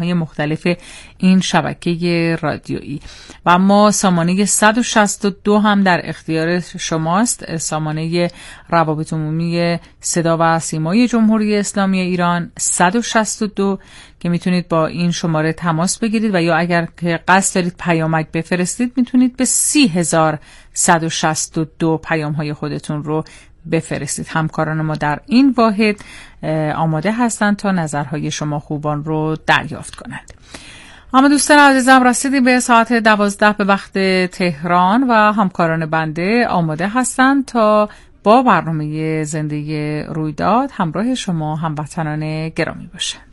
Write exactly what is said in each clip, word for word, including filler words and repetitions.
های مختلف این شبکه رادیویی. و اما سامانه صد و شصت و دو هم در اختیار شماست، سامانه روابط عمومی صدا و سیمای جمهوری اسلامی ایران صد و شصت و دو که میتونید با این شماره تماس بگیرید و یا اگر که قصد دارید پیامک بفرستید میتونید به سی هزار صد و شصت و دو پیام های خودتون رو بفرستید. همکاران ما در این واحد آماده هستند تا نظرهای شما خوبان رو دریافت کنند. اما دوستان عزیزم، رسیدیم به ساعت دوازده به وقت تهران و همکاران بنده آماده هستند تا با برنامه زنده رویداد همراه شما هموطنان گرامی باشند.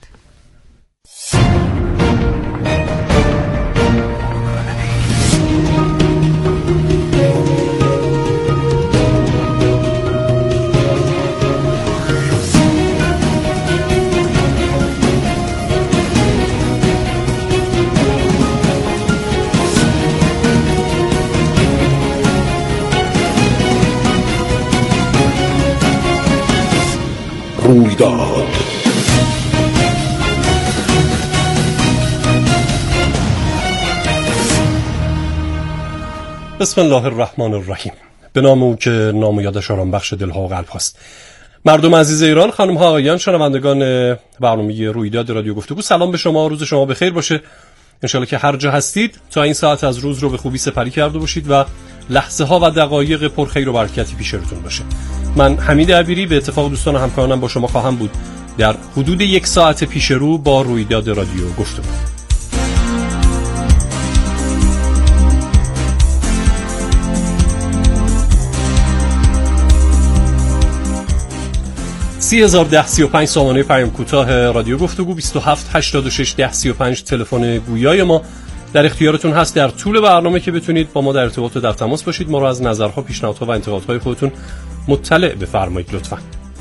رویداد بسم الله الرحمن الرحیم. به نام او که نام و یادش آرام بخش دلها و قلب هاست. مردم عزیز ایران، خانم ها آقایان، شنوندگان برنامه رویداد رادیو گفتگو، سلام به شما، روز شما بخیر باشه. انشالله که هر جا هستید تا این ساعت از روز رو به خوبی سپری کرده باشید و لحظه ها و دقایق پرخیر و برکتی پیش روتون باشه. من حمید عبیری به اتفاق دوستان و همکارانم با شما خواهم بود در حدود یک ساعت پیش رو با رویداد رادیو گفتگو. سی هزار ده سی و پنج سامانه پیام کوتاه رادیو گفتگو، بیست و هفت هشتاد و شش ده سی و پنج تلفن گویای ما در اختیارتون هست در طول برنامه که بتونید با ما در ارتباط و در تماس باشید. ما رو از نظرها، پیشنهادها و انتقادهای خودتون مطلع بفرمایید لطفاً.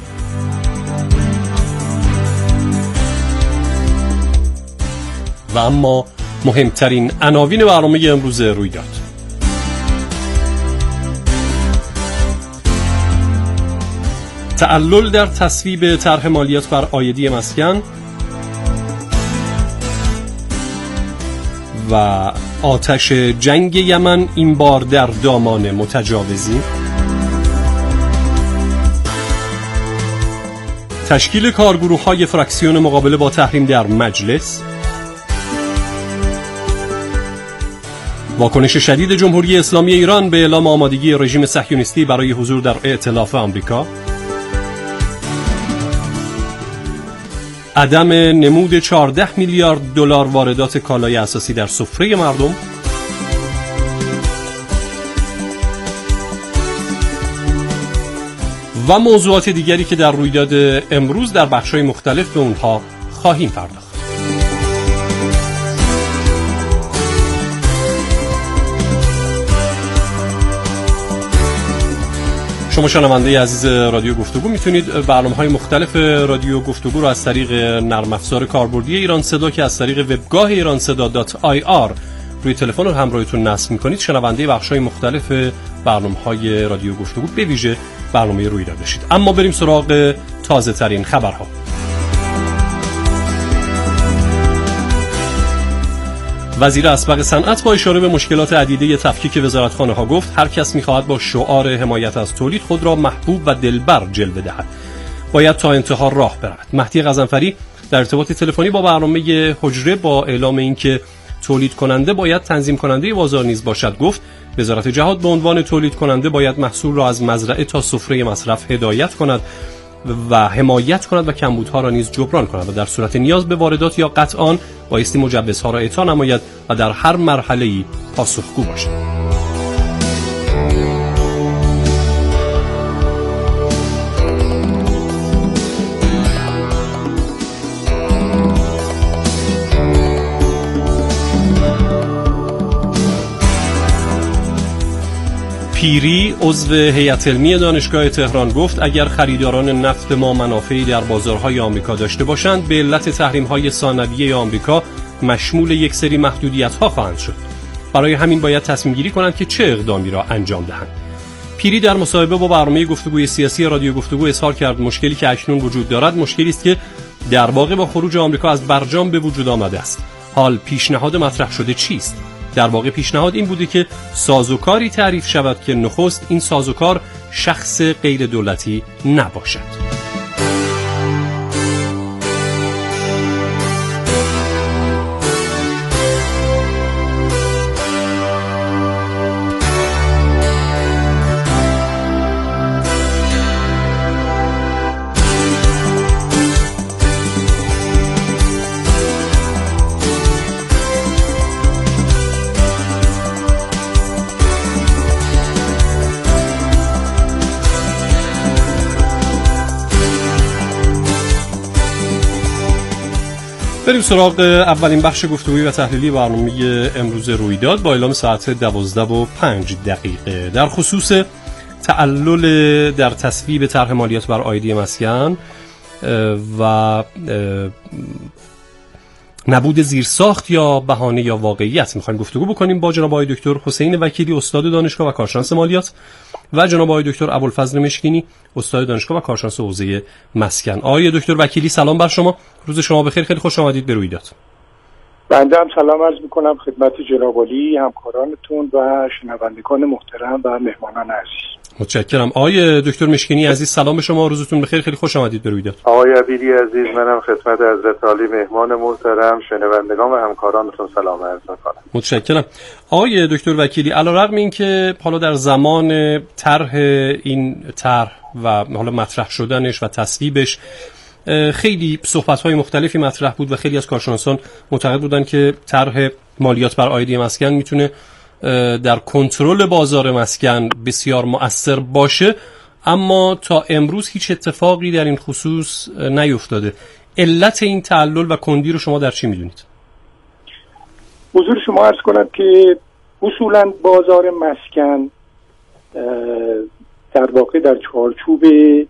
و اما مهمترین عناوین برنامه امروز رویداد. تعلل در تصویب طرح مالیات بر عایدی مسکن و آتش جنگ یمن این بار در دامان متجاوزین، تشکیل کارگروه‌های فراکسیون مقابله با تحریم در مجلس، واکنش شدید جمهوری اسلامی ایران به اعلام آمادگی رژیم صهیونیستی برای حضور در ائتلاف آمریکا، عدم نمود چهارده میلیارد دلار واردات کالای اساسی در سفره مردم، و موضوعات دیگری که در رویداد امروز در بخش‌های مختلف به اونها خواهیم پرداخت. شما شنونده عزیز رادیو گفتگو میتونید برنامه‌های مختلف رادیو گفتگو رو از طریق نرم افزار کاربردی ایران صدا که از طریق وبگاه ایران صدا دات آی آر روی تلفن رو همراهتون نصب می‌کنید شنونده بخش‌های مختلف برنامه‌های رادیو گفتگو به ویژه برنامه رویداد بشید. اما بریم سراغ تازه‌ترین خبرها. وزیر اسبق صنعت با اشاره به مشکلات عدیده تفکیک وزارتخانه‌ها گفت هر کس می‌خواهد با شعار حمایت از تولید خود را محبوب و دلبر جلوه دهد باید تا انتها راه برود. مهدی غضنفری در ارتباط تلفنی با برنامه حجره با اعلام اینکه تولید کننده باید تنظیم کننده بازار نیز باشد گفت وزارت جهاد به عنوان تولید کننده باید محصول را از مزرعه تا سفره مصرف هدایت کند و حمایت کند و کمبودها را نیز جبران کند و در صورت نیاز به واردات یا قطع آن بایستی مجوزها را اعطا نماید و در هر مرحله‌ای پاسخگو باشد. پیری عضو هیئت علمی دانشگاه تهران گفت اگر خریداران نفت ما منافعی در بازارهای آمریکا داشته باشند به علت تحریم‌های ثانویه آمریکا مشمول یک سری محدودیت‌ها خواهند شد. برای همین باید تصمیم گیری کنند که چه اقدامی را انجام دهند. پیری در مصاحبه با برنامه گفتگوی سیاسی رادیو گفتگو اظهار کرد مشکلی که اکنون وجود دارد مشکلی است که در واقع با خروج آمریکا از برجام به وجود آمده است. حال پیشنهاد مطرح شده چیست؟ در واقع پیشنهاد این بوده که سازوکاری تعریف شود که نخست این سازوکار شخص غیر دولتی نباشد. بریم سراغ اولین بخش گفتگویی و تحلیلی برنامه امروز رویداد با اعلام ساعت دوازده و پنج دقیقه در خصوص تعلل در تصویب طرح مالیات بر عایدی مسکن و نبود زیرساخت یا بهانه یا واقعیت می‌خوایم گفتگو بکنیم با جناب آقای دکتر حسین وکیلی استاد دانشگاه و کارشناس مالیات و جناب آقای دکتر ابوالفضل مشکینی استاد دانشگاه و کارشناس حوزه مسکن. آقای دکتر وکیلی سلام بر شما، روز شما بخیر، خیلی خوش آمدید به رویداد. بنده هم سلام عرض می‌کنم خدمت جناب عالی، همکارانتون و شنوندگان محترم و مهمانان عزیز. متشکرم. آقای دکتر مشکینی عزیز سلام به شما، روزتون بخیر، خیلی خوش آمدید به رویداد. آقای عبیدی عزیز منم خدمت حضرت عالی مهمان محترم شنوندگان و همکارانتون سلام عرض می‌کنم. متشکرم. آقای دکتر وکیلی علیرغم اینکه حالا در زمان طرح این طرح و حالا مطرح شدنش و تصویبش خیلی صحبت‌های مختلفی مطرح بود و خیلی از کارشناسان معتقد بودن که طرح مالیات بر عایدی مسکن میتونه در کنترل بازار مسکن بسیار مؤثر باشه، اما تا امروز هیچ اتفاقی در این خصوص نیفتاده. علت این تعلل و کندی رو شما در چی میدونید؟ حضور شما عرض کنم که اصولاً بازار مسکن در واقع در چارچوب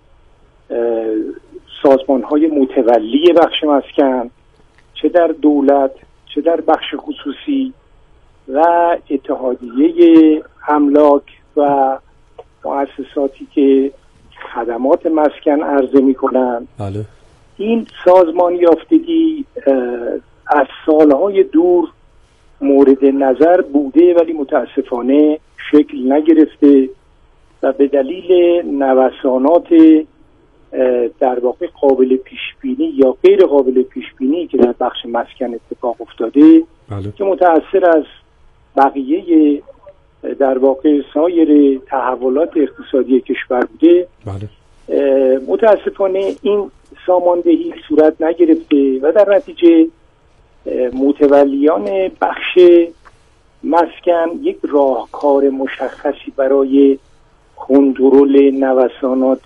سازمان‌های متولی بخش مسکن، چه در دولت چه در بخش خصوصی و اتحادیه املاک و مؤسساتی که خدمات مسکن عرضه می‌کنند، بله. این سازمان یافتگی از سالهای دور مورد نظر بوده ولی متاسفانه شکل نگرفته و به دلیل نوسانات در واقع قابل پیشبینی یا غیر قابل پیشبینی که در بخش مسکن اتفاق افتاده، بله. که متأثر از بقیه در واقع سایر تحولات اقتصادی کشور بوده، بله. متاسفانه این ساماندهی صورت نگرفته و در نتیجه متولیان بخش مسکن یک راهکار مشخصی برای کنترل نوسانات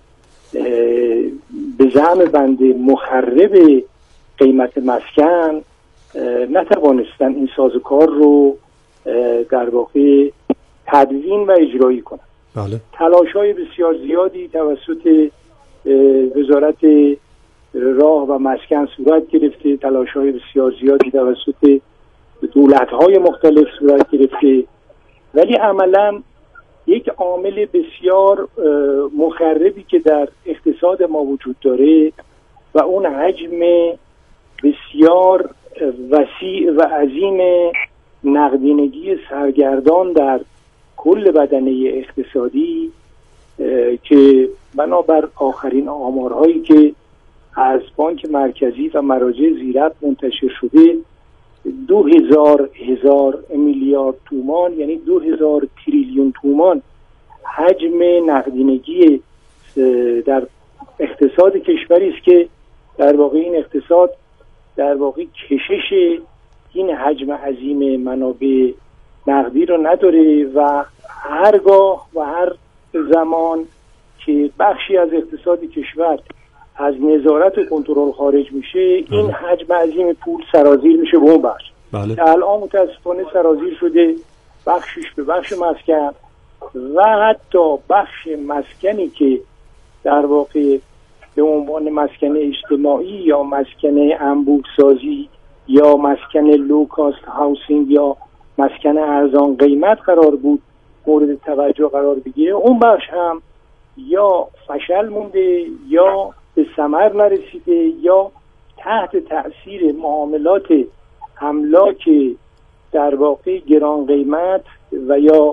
به زعم بنده مخرب قیمت مسکن نتوانستن این سازوکار رو در واقع تدوین و اجرایی کنن. بله. تلاش‌های بسیار زیادی توسط وزارت راه و مسکن صورت گرفته، تلاش‌های بسیار زیادی توسط دولت‌های مختلف صورت گرفته، ولی عملاً یک عامل بسیار مخربی که در اقتصاد ما وجود داره و اون حجم بسیار وسیع و عظیم نقدینگی سرگردان در کل بدنه اقتصادی که بنابر آخرین آمارهایی که از بانک مرکزی و مراجع زیرت منتشر شده دو هزار هزار میلیارد تومان، یعنی دو هزار تریلیون تومان حجم نقدینگی در اقتصاد کشوری است که در واقع این اقتصاد در واقع کشش این حجم عظیم منابع نقدی رو نداره و هرگاه و هر زمان که بخشی از اقتصاد کشور از نظارت و کنترل خارج میشه، این حجم عظیم پول سرازیر میشه به اون بخش. بله. که الان متاسفانه سرازیر شده بخشش به بخش مسکن و حتی بخش مسکنی که در واقع به عنوان مسکن اجتماعی یا مسکن انبوه‌سازی یا مسکن لو کاست هاوسینگ یا مسکن ارزان قیمت قرار بود مورد توجه قرار بگیره، اون بخش هم یا فشل مونده یا به ثمر نرسیده یا تحت تأثیر معاملات املاک در واقع گران قیمت و یا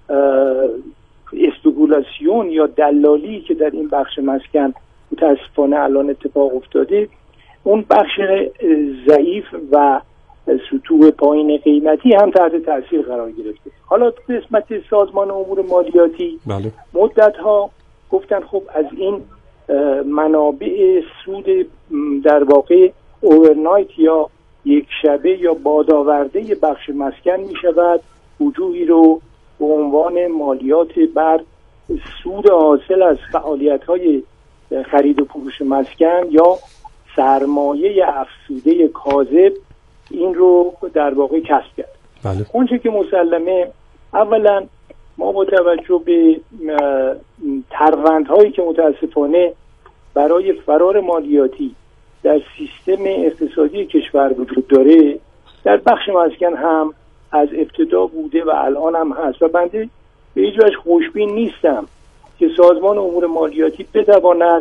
اسپکولاسیون یا دلالی که در این بخش مسکن متاسفانه الان اتفاق افتاده، اون بخش ضعیف و سطوح پایین قیمتی هم تحت تاثیر قرار گرفته. حالا قسمت سازمان امور مالیاتی بله. مدت ها گفتن خب از این منابع سود در واقع اوورنایت یا یک شبه یا بادآورده بخش مسکن می شود وجوهی رو به عنوان مالیات بر سود حاصل از فعالیت های خرید و فروش مسکن یا سرمایه افزوده کاذب این رو در واقع کسب کرد. بله. اونچه که مسلمه، اولا ما با توجه به ترفندهایی که متاسفانه برای فرار مالیاتی در سیستم اقتصادی کشور وجود داره، در بخش مسکن هم از ابتدا بوده و الان هم هست و بنده به هیچ وجه خوشبین نیستم که سازمان امور مالیاتی بتواند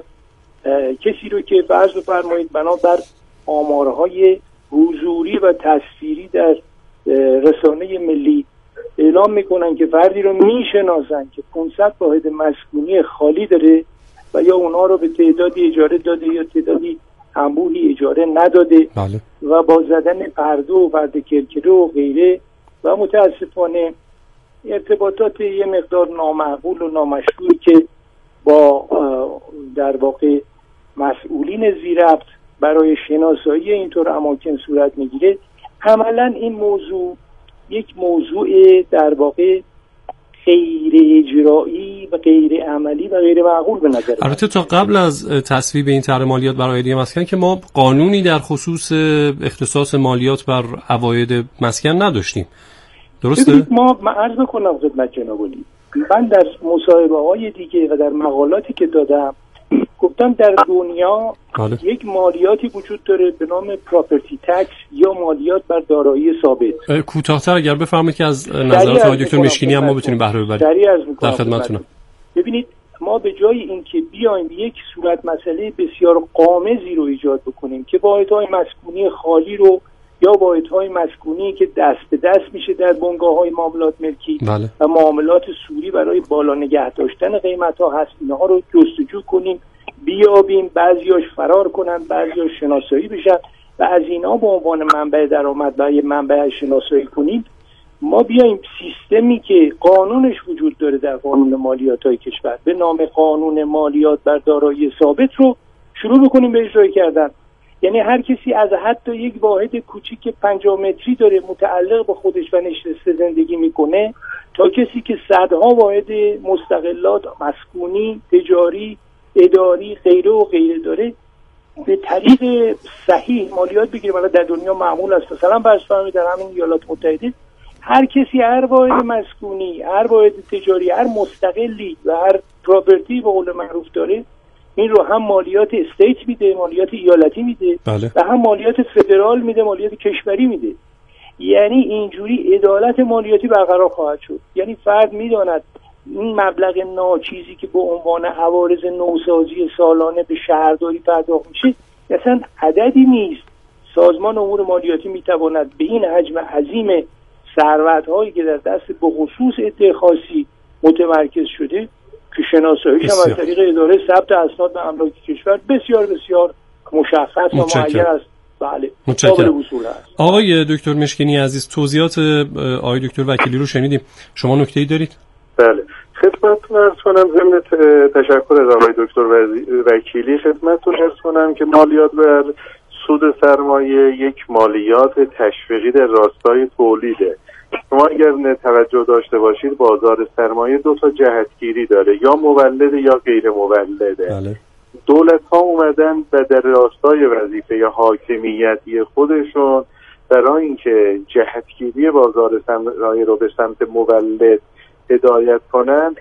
کسی رو که فرض بفرمایید بنابر آمارهای حضوری و تصویری در رسانه ملی اعلام میکنن که فردی رو میشناسن که پانصد واحد مسکونی خالی داره و یا اونها رو به تعدادی اجاره داده یا تعدادی انبوهی اجاره نداده. بله. و با زدن پرده و پرده کرکره و غیره و متاسفانه ارتباطات یه مقدار نامعقول و نامشروعی که با در واقع مسئولین ذی‌ربط برای شناسایی اینطور اماکن صورت میگیره، عملا این موضوع یک موضوع در واقع غیر اجرایی و غیر عملی و غیر معقول به نظر. البته تا قبل از تصویب این طرح مالیات بر عاید مسکن که ما قانونی در خصوص اختصاص مالیات بر عواید مسکن نداشتیم، درسته؟ ما من عرض بکنم خدمت جناب علی، من در مصاحبه های دیگه و در مقالاتی که دادم گفتم در دنیا بله. یک مالیاتی وجود داره به نام پراپرتی تکس یا مالیات بر دارایی ثابت. کوتاه‌تر اگر بفرمایید که از نظرات آقای دکتر مشکینی هم ما بتونیم بهره ببریم. در خدمتتونم. ببینید ما به جای اینکه بیایم یک صورت مسئله بسیار غامضی رو ایجاد بکنیم که واحدهای مسکونی خالی رو یا واحدهای مسکونی که دست به دست میشه در بنگاه‌های معاملات ملکی بله. و معاملات سوری برای بالا نگه داشتن قیمت‌ها هست، اینها رو جستجو کنیم، بیابیم، بعضیاش فرار کنن، بعضیاش شناسایی بشن و از اینا به عنوان منبع درآمد برای منبع شناسایی کنیم. ما بیایم سیستمی که قانونش وجود داره در قانون مالیات‌های کشور به نام قانون مالیات بر دارایی ثابت رو شروع بکنیم به اجرا کردن. یعنی هر کسی از حتی یک واحد کوچیک پنجاه متری داره متعلق به خودش و نشسته زندگی میکنه تا کسی که صدها واحد مستقلات مسکونی، تجاری، اداری، غیره و غیره داره به طریق صحیح مالیات بگیره. ولی در دنیا معمول است، مثلا فرض فرمایید در همین ایالات متحده هر کسی هر واحد مسکونی، هر واحد تجاری، هر مستقلی و هر پراپرتی به قول معروف داره، این رو هم مالیات استیت میده، مالیات ایالتی میده بله. و هم مالیات فدرال میده، مالیات کشوری میده. یعنی اینجوری عدالت مالیاتی برقرار خواهد شد. یعنی فرد میداند این مبلغ ناچیزی که به عنوان عوارض نوسازی سالانه به شهرداری پرداخت میشه اصلا عددی نیست. سازمان امور مالیاتی میتواند به این حجم عظیم ثروت‌هایی که در دست به خصوص عده خاصی متمرکز شده که شناساییش هم از طریق اداره ثبت اسناد و املاک کشور بسیار بسیار مشخص و معین است. بله. متشکرم. آقای دکتر مشکینی عزیز، توضیحات آقای دکتر وکیلی رو شنیدیم. شما نکته‌ای دارید؟ بله. خدمتتون عرض کنم ضمن تشکر از آقای دکتر وکیلی خدمتتون عرض کنم که مالیات بر سود سرمایه یک مالیات تشویقی در راستای تولیده. شما اگر توجه داشته باشید بازار سرمایه دو تا جهتگیری داره، یا مولده یا غیر مولده. بله. دولت ها اومدن و در راستای وظیفه یا حاکمیتی خودشون برای اینکه جهتگیری بازار سرمایه رو به سمت مولد هدایت کنن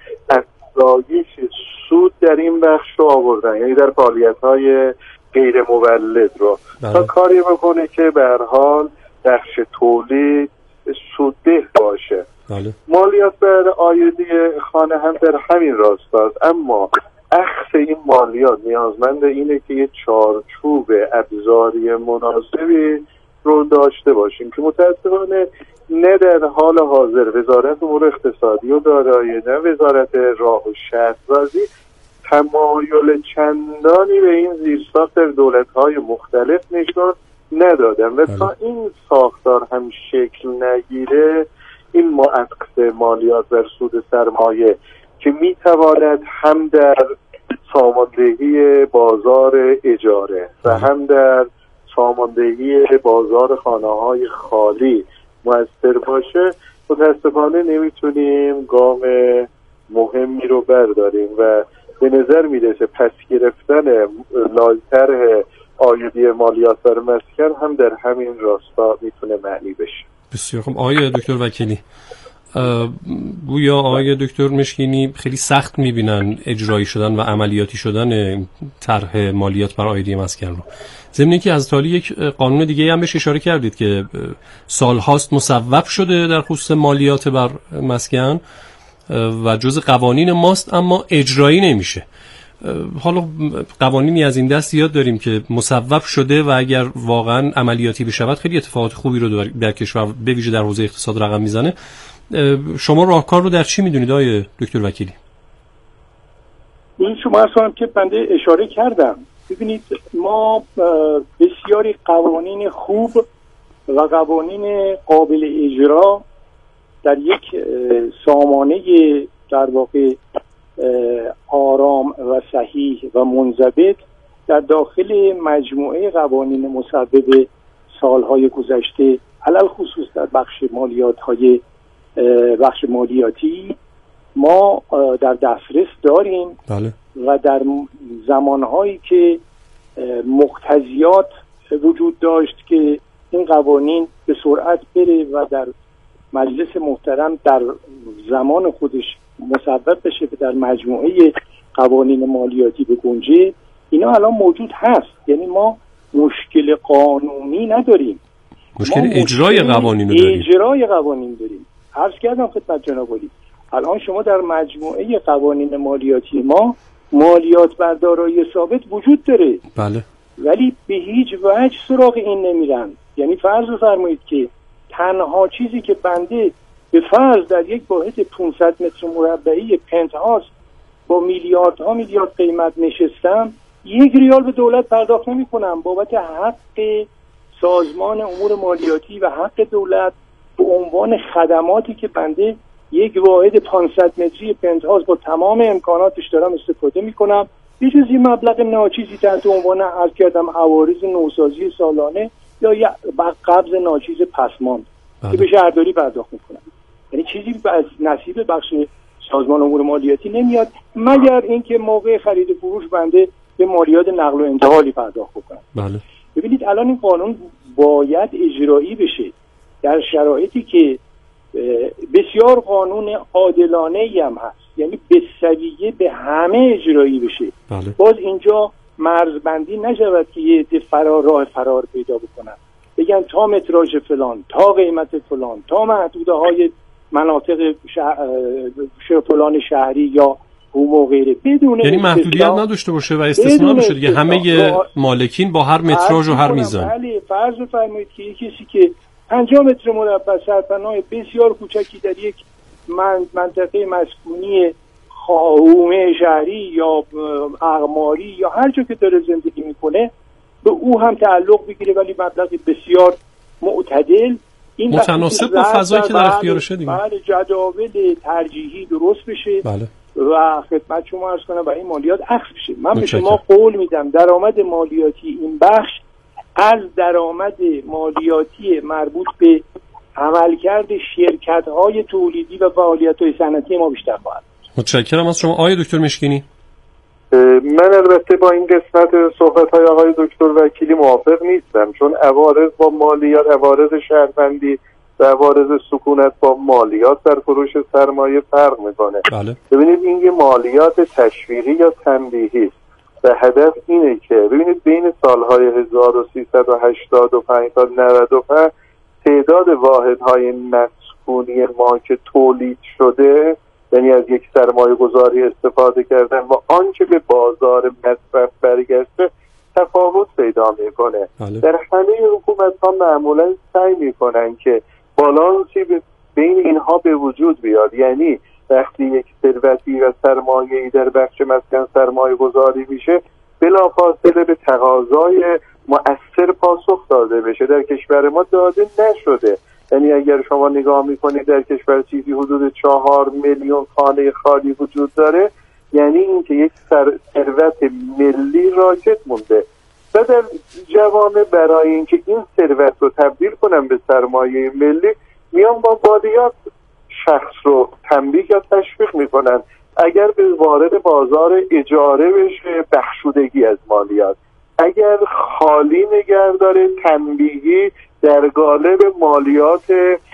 افزایش سود در این بخش رو آوردن، یعنی در فعالیت های غیر مولد رو بله. تا کاری بکنه که به هر حال بخش تولید سودده باشه. بله. مالیات بر عایدی خانه هم در همین راستاست، اما اخذ این مالیات نیازمند اینه که یه چارچوب ابزاری مناسبی رو داشته باشیم که متاسفانه نه در حال حاضر وزارت امور اقتصادی و دارایی نه وزارت راه و شهرسازی تمایل چندانی به این زیرساخت در دولت‌های مختلف نشون ندادن و تا این ساختار هم شکل نگیره این معقد مالیات بر سود سرمایه که میتواند هم در ساماندهی بازار اجاره و هم در ساماندهی بازار خانه‌های خالی مؤثر باشه، متاسفانه نمیتونیم گام مهمی رو برداریم و به نظر میرسه پس گرفتن طرح عایدی مالیات بر مسکن هم در همین راستا میتونه معنی بشه. بسیار خوب. آقای دکتر وکیلی، گویا آقای دکتر مشکینی خیلی سخت میبینن اجرایی شدن و عملیاتی شدن طرح مالیات بر عایدی مسکن رو، ضمن که از تالی یک قانون دیگه هم بهش اشاره کردید که سالهاست مصوب شده در خصوص مالیات بر مسکن و جز قوانین ماست اما اجرایی نمیشه. حالا قوانینی از این دست زیاد داریم که مصوب شده و اگر واقعا عملیاتی بشود خیلی اتفاقات خوبی رو در کشور به ویژه در حوزه اقتصاد رقم میزنه. شما راهکار رو در چی میدونید آقای دکتر وکیلی؟ این شما اصلا که بنده اشاره کردم، ببینید ما بسیاری قوانین خوب و قوانین قابل اجرا در یک سامانه در واقع آرام و صحیح و منضبط در داخل مجموعه قوانین مسبب سالهای گذشته علل خصوص در بخش مالیات های بخش مالیاتی ما در دسترس داریم. بله. و در زمانهایی که مقتضیات وجود داشت که این قوانین به سرعت بره و در مجلس محترم در زمان خودش مصوب بشه و در مجموعه قوانین مالیاتی بگنجه، اینا الان موجود هست. یعنی ما مشکل قانونی نداریم، مشکل اجرای قوانین داریم. اجرای قوانین داریم. عرض کردم خدمت جناب عالی، الان شما در مجموعه قوانین مالیاتی ما مالیات بر دارایی ثابت وجود داره. بله. ولی به هیچ وجه سراغ این نمیرن. یعنی فرض بفرمایید که تنها چیزی که بنده به فرض در یک واحد پانصد متر مربعی پنتهاوس با میلیاردها میلیارد قیمت نشستم، یک ریال به دولت پرداخت نمی کنم بابت حق سازمان امور مالیاتی و حق دولت به عنوان خدماتی که بنده یک واحد پانصد متری پنتهاوس با تمام امکاناتش دارم استفاده می کنم، به جز این مبلغ ناچیزی تحت عنوان عرض کردم عوارض نوسازی سالانه یا یا قبض ناچیز پسماند که به شهرداری پرداخت میکنن. یعنی چیزی از نصیب بخش سازمان امور مالیاتی نمیاد مگر اینکه موقع خرید و فروش بنده به مالیات نقل و انتقالی پرداخت بکنم. بله. ببینید الان این قانون باید اجرایی بشه در شرایطی که بسیار قانون عادلانه‌ای هم هست، یعنی به سویه به همه اجرایی بشه. بله. باز اینجا مرزبندی نشود که یه عده فرار راه فرار پیدا بکنن، بگن تا متراژ فلان، تا قیمت فلان، تا محدوده های مناطق شهر، شهر فلان شهری یا حقوق و غیره، بدون یعنی محدودیت نداشته باشه و استثناء بشه دیگه، همه مالکین با هر متراژ و هر میزان. بله، فرض بفرمایید که یک کسی که پنجاه متر مربع سرپناه بسیار کوچکی در یک منطقه مسکونی حومه شهری یا اقماری یا هر جا که داره زندگی میکنه به او هم تعلق بگیره ولی مبلغ بسیار معتدل، این متناسب با فضایی که در اختیارشه دیگه. بله، جداول ترجیحی درست بشه. بله. و خدمت شما عرض کنم و این مالیات اخذ بشه. من به شما قول میدم درآمد مالیاتی این بخش از درآمد مالیاتی مربوط به عملکرد شرکت‌های تولیدی و فعالیت‌های صنعتی ما بیشتر خواهد. متشکرم از شما آقای دکتر مشکینی. من البته با این قسمت صحبت‌های آقای دکتر وکیلی موافق نیستم، چون عوارض با مالیات، عوارض شهربندی و عوارض سکونت با مالیات در فروش سرمایه فرق میکنه. بله. ببینید این یه مالیات تشویقی یا تنبیهی است و هدف اینه که ببینید بین سالهای هزار و سیصد و هشتاد و پنج تا نود و پنج تعداد واحدهای مسکونی ما که تولید شده یعنی از یک سرمایه گذاری استفاده کردن و آنچه به بازار مصرف برگشته تفاوت پیدا میکنه. در همه حکومت ها معمولا سعی میکنن که بالانسی بین اینها به وجود بیاد، یعنی وقتی یک ثروتی و سرمایه‌ای در بخش مسکن سرمایه گذاری میشه بلافاصله به تقاضای مؤثر پاسخ داده بشه. در کشور ما داده نشده. یعنی اگر شما نگاه میکنید در کشور چیزی حدود چهار میلیون خانه خالی وجود داره، یعنی این که یک ثروت ملی راکد مونده و در جوامع برای اینکه این ثروت رو تبدیل کنن به سرمایه ملی میان با مالیات شخص رو تنبیه یا تشویق میکنن. اگر به وارد بازار اجاره بشه بخشودگی از مالیات، اگر خالی نگه داره تنبیهی در قالب مالیات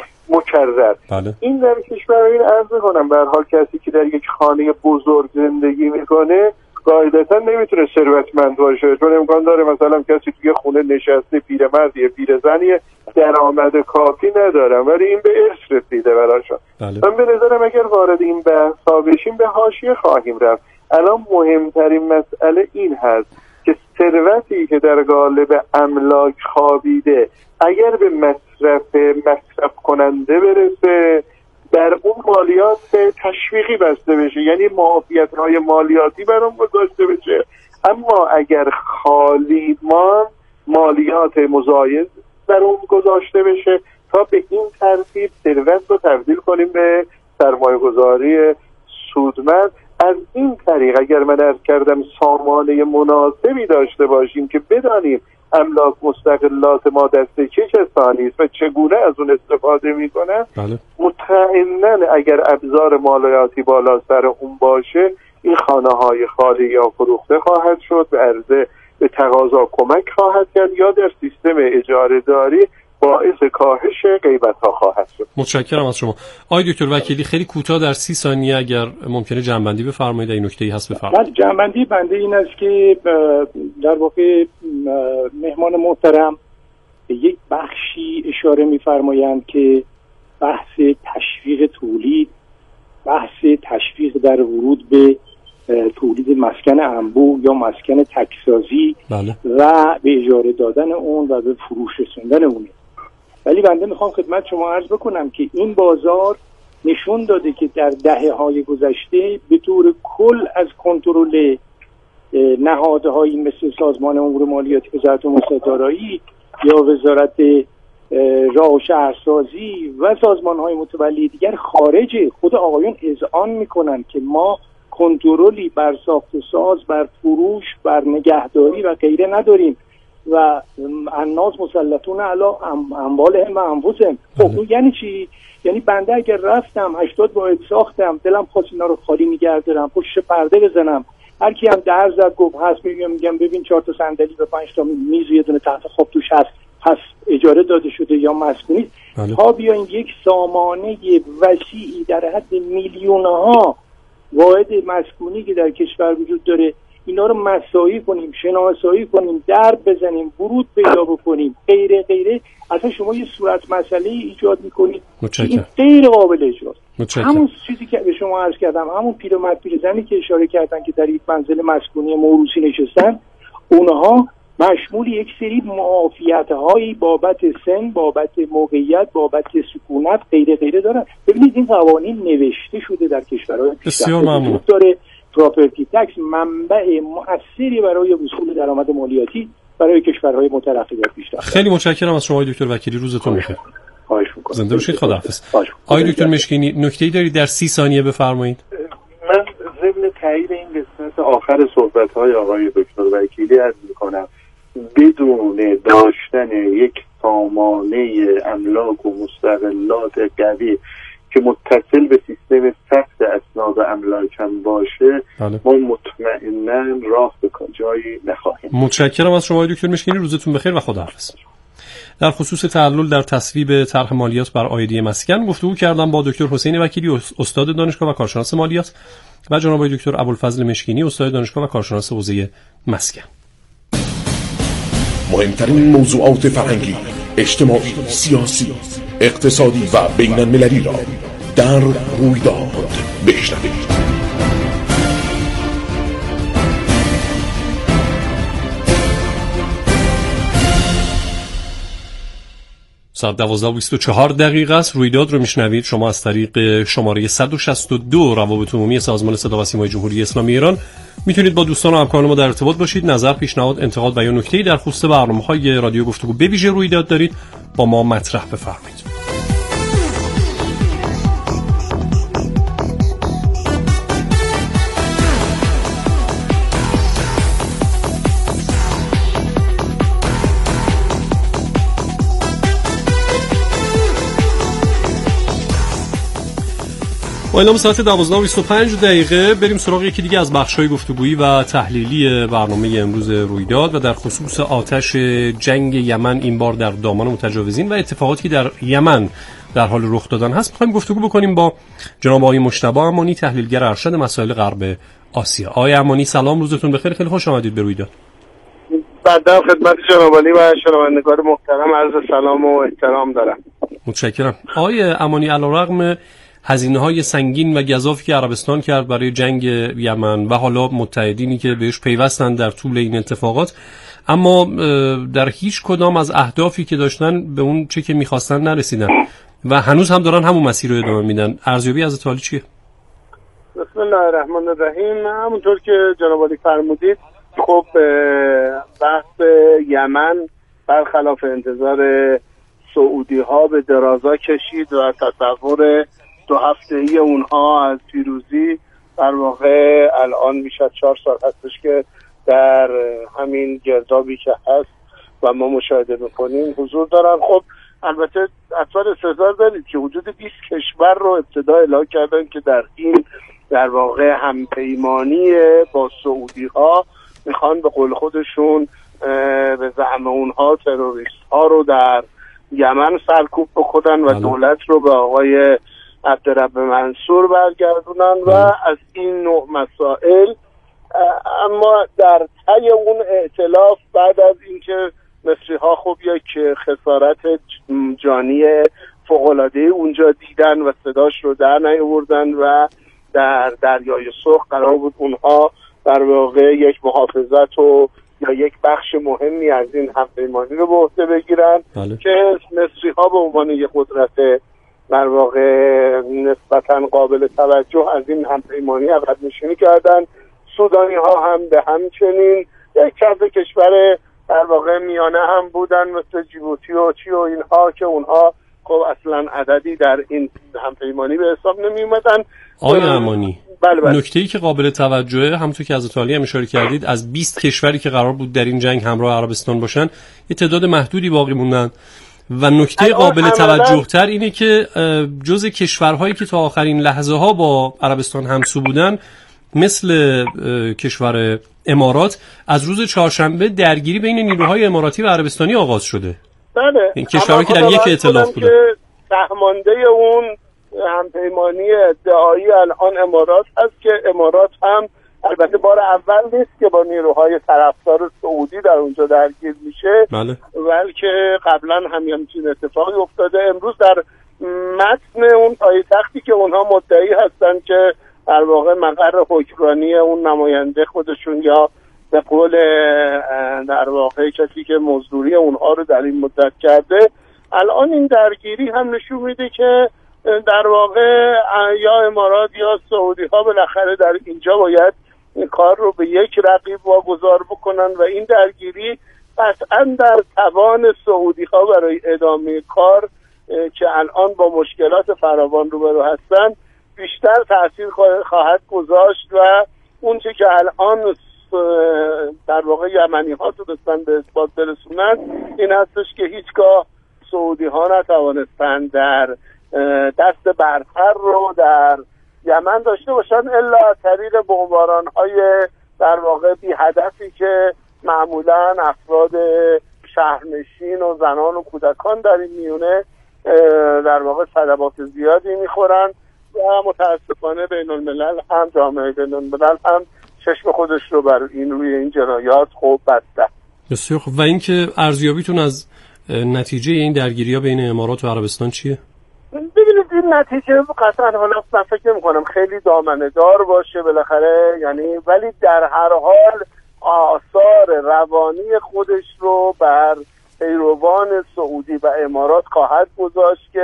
مکرر. بله. این در کشور این عرض کنم به هر حال کسی که در یک خانه بزرگ زندگی میکنه قاعدتا نمیتونه ثروتمند باشه، چون امکان داره مثلا کسی توی خونه نشسته پیرمردیه پیرزنیه درآمد کافی ندارن ولی این به ارث رسیده براشون. بله. من به نظرم اگر وارد این بحثا بشیم به حاشیه خواهیم رفت. الان مهمترین مسئله این هست که ثروتی که در قالب املاک خوابیده اگر به مصرف مصرف کننده برسه در اون مالیات تشویقی بسته بشه، یعنی معافیت‌های مالیاتی بر اون گذاشته بشه. اما اگر خالی ما مالیات مزاید بر اون گذاشته بشه تا به این ترتیب ثروت رو تبدیل کنیم به سرمایه‌گذاری سودمند. از این طریق اگر من عرض کردم سامانه مناسبی داشته باشیم که بدانیم املاک مستقلات ما دسته چه کسانی است و چگونه از اون استفاده میکنن، بله. مطمئناً اگر ابزار مالیاتی بالا سر اون باشه این خانه های خالی یا فروخته خواهد شد، به عرضه به تقاضا کمک خواهد کرد یا در سیستم اجاره داری باعث کاهش غیبت ها خواهد شد. متشکرم از شما. آقای دکتر وکیلی خیلی کوتاه در سی ثانیه اگر ممکنه جنبندی بفرمایید، این نکته‌ای هست بفرمایید. جنبندی بنده این است که در واقع مهمان محترم به یک بخشی اشاره می‌فرمایند که بحث تشویق تولید، بحث تشویق در ورود به تولید مسکن انبوه یا مسکن تکسازی بله. و به اجاره دادن اون و به فروش رسوندن اونه. ولی بنده میخوام خدمت شما عرض بکنم که این بازار نشون داده که در دهه‌های گذشته به طور کل از کنترل نهادهایی مثل سازمان امور مالیاتی وزارت امور دارایی یا وزارت راه و شهرسازی و سازمان‌های متولی دیگر خارجه. خود آقایون اذعان میکنن که ما کنترلی بر ساخت و ساز، بر فروش، بر نگهداری و غیره نداریم و الناس مسلطون علی اموالهم و انفسهم. خب یعنی چی؟ یعنی بنده اگر رفتم هشتاد واحد ساختم دلم خواست اینا رو خالی نگه دارم، پشت پرده بزنم، هر کی هم در زد گفت هست، میگم میگم ببین چهار تا صندلی و پنج تا میز و یه دونه تخت خواب توش هست، پس اجاره داده شده یا مسکونی. تا بیاین یک سامانه وسیعی در حد میلیون‌ها واحد مسکونی که در کشور وجود داره اینا رو مساعی کنیم، شناسایی کنیم، درب بزنیم، ورود پیدا بکنیم، غیره غیره، اصلا شما یه صورت مسئله ایجاد میکنید این غیر قابل اجراست. همون چیزی که به شما عرض کردم، همون پیرمرد پیرزنی که اشاره کردن که در یک منزل مسکونی موروثی نشستن، اونها مشمول یک سری معافیت‌هایی بابت سن، بابت موقعیت، بابت سکونت غیره غیره دارن. ببینید این قوانین نوشته شده در کشورهای بسیار ممنون. داره پراپرتی تکس منبع مؤثری برای وصول درآمد مالیاتی برای کشورهای مترقی و پیشرفته. خیلی متشکرم از شما دکتر وکیلی، روزتون بخیر. خواهش می‌کنم. زنده باشید. خداحافظ. آقای دکتر مشکینی نکته‌ای دارید در سی ثانیه بفرمایید. من ضمن تایید این قسمت آخر صحبت‌های آقای دکتر وکیلی عرض می‌کنم بدون داشتن یک سامانه املاک و مستقلات قوی که متصل به سیستم ثبت اسناد املاک هم باشه بله. ما مطمئناً راه به جایی نخواهیم. متشکرم از شما دکتر مشکینی، روزتون بخیر و خداحافظ. در خصوص تعلل در تصویب طرح مالیات بر عایدی مسکن گفتگو کردم با دکتر حسین وکیلی استاد دانشگاه و کارشناس مالیات و جناب دکتر ابوالفضل مشکینی استاد دانشگاه و کارشناس حوزه مسکن. مهمترین موضوعات فرهنگی، اجتماعی، سیاسی، اقتصادی و بین المللی را در رویداد بشنوید. ساعت دوازده و بیست و چهار دقیقه است. رویداد رو میشنوید. شما از طریق شماره صد و شصت و دو روابط عمومی سازمان صدا و سیمای جمهوری اسلامی ایران میتونید با دوستان و همکاران ما در ارتباط باشید. نظر، پیشنهاد، انتقاد و یا نکته‌ای در خصوص برنامه‌های رادیو گفتگو به ویژه رویداد دارید، با ما مطرح بفرمایید. با اعلام ساعت دوازده و بیست و پنج دقیقه بریم سراغ یکی دیگه از بخش‌های گفتگویی و تحلیلی برنامه امروز رویداد و در خصوص آتش جنگ یمن، این بار در دامان متجاوزین و اتفاقاتی که در یمن در حال رخ دادن هست. می‌خوایم گفتگو بکنیم با جناب آقای مجتبی امانی، تحلیلگر ارشد مسائل غرب آسیا. آقای امانی سلام، روزتون بخیر، خیلی خوش آمدید به رویداد. بعدا خدمت جناب عالی و شنوندگان محترم عرض سلام و احترام دارم. متشکرم. آقای امانی، علیرغم هزینه‌های سنگین و گزافی که عربستان کرد برای جنگ یمن و حالا متحدینی که بهش پیوستن در طول این اتفاقات، اما در هیچ کدام از اهدافی که داشتن به اون چه که می‌خواستن نرسیدن و هنوز هم دارن همون مسیر رو ادامه میدن. ارزیابی از حالی چیه؟ بسم الله الرحمن الرحیم. همونطور که جناب عالی فرمودید، خب بحث یمن برخلاف انتظار سعودی ها به درازا کشید و تصور دو هفته‌ای اونها از پیروزی در واقع الان بیش از چهار سال هستش که در همین گردابی که هست و ما مشاهده میکنیم حضور دارن. خب البته اطفال استحضار دارید که حدود بیست کشور رو ابتدا اعلام کردن که در این در واقع همپیمانی با سعودی ها میخوان به قول خودشون به زعم اونها تروریست ها رو در یمن سرکوب بکنن و دولت رو به آقای عبدالرب منصور برگردونن و از این نوع مسائل. اما در طی اون ائتلاف بعد از اینکه مصری ها خب یک خسارت جانی فوق‌العاده اونجا دیدن و صداش رو در نیاوردن و در دریای سرخ قرار بود اونها در واقع یک محافظت و یا یک بخش مهمی از این همپیمانی رو به عهده بگیرن. بله. که مصری ها به عنوان یک قدرت در واقع نسبتاً قابل توجه از این همپیمانی عقب نشینی کردن. سودانی ها هم به همچنین. یک چند کشور در واقع میانه هم بودن مثل جیبوتی و چی و اینها که اونها خب اصلا عددی در این همپیمانی به حساب نمی اومدن. آقای امانی، بله بله. نکته‌ای که قابل توجهه، همونطور که از عالی هم اشاره کردید، از بیست کشوری که قرار بود در این جنگ همراه عربستان باشن یه تعداد محدودی باقی موندن و نکته قابل توجه تر اینه که جز کشورهایی که تا آخرین لحظه ها با عربستان همسو بودن مثل کشور امارات، از روز چهارشنبه درگیری بین نیروهای اماراتی و عربستانی آغاز شده. بله. این کشورهایی که در یک ائتلاف بودن. سهمانده اون همپیمانی ادعایی الان امارات هست که امارات هم البته بار اول نیست که با نیروهای طرفدار سعودی در اونجا درگیر میشه. بله. بلکه قبلا هم همچین اتفاقی افتاده. امروز در متن اون پایتختی که اونها مدعی هستن که در واقع مقر حکمرانی اون نماینده خودشون یا به قول در واقع کسی که مزدوری اونها رو در این مدت کرده، الان این درگیری هم نشون میده که در واقع یا امارات یا سعودی ها بالاخره در اینجا باید این کار رو به یک رقیب واگذار بکنن و این درگیری قطعا در توان سعودی ها برای ادامه کار که الان با مشکلات فراوان روبرو هستن بیشتر تأثیر خواهد گذاشت و اون چه که الان در واقع یمنی ها تونستن به اثبات برسونن این هستش که هیچگاه سعودی ها نتوانستن در دست برتر رو در یمن داشته باشن الا از طریق بمباران های در واقع بی هدفی که معمولا افراد شهرنشین و زنان و کودکان در این میونه در واقع صدمات زیادی میخورن و متاسفانه بین الملل هم جامعه بین الملل هم چشم خودش رو بر این روی این جنایات خوب بسته. بسیار خوب. و اینکه ارزیابیتون از نتیجه این درگیری‌ها بین امارات و عربستان چیه؟ ببینید این نتیجه قطعا حالا من فکر نمی‌کنم خیلی دامنه دار باشه بالاخره، یعنی ولی در هر حال آثار روانی خودش رو بر پیروان سعودی و امارات خواهد گذاشت که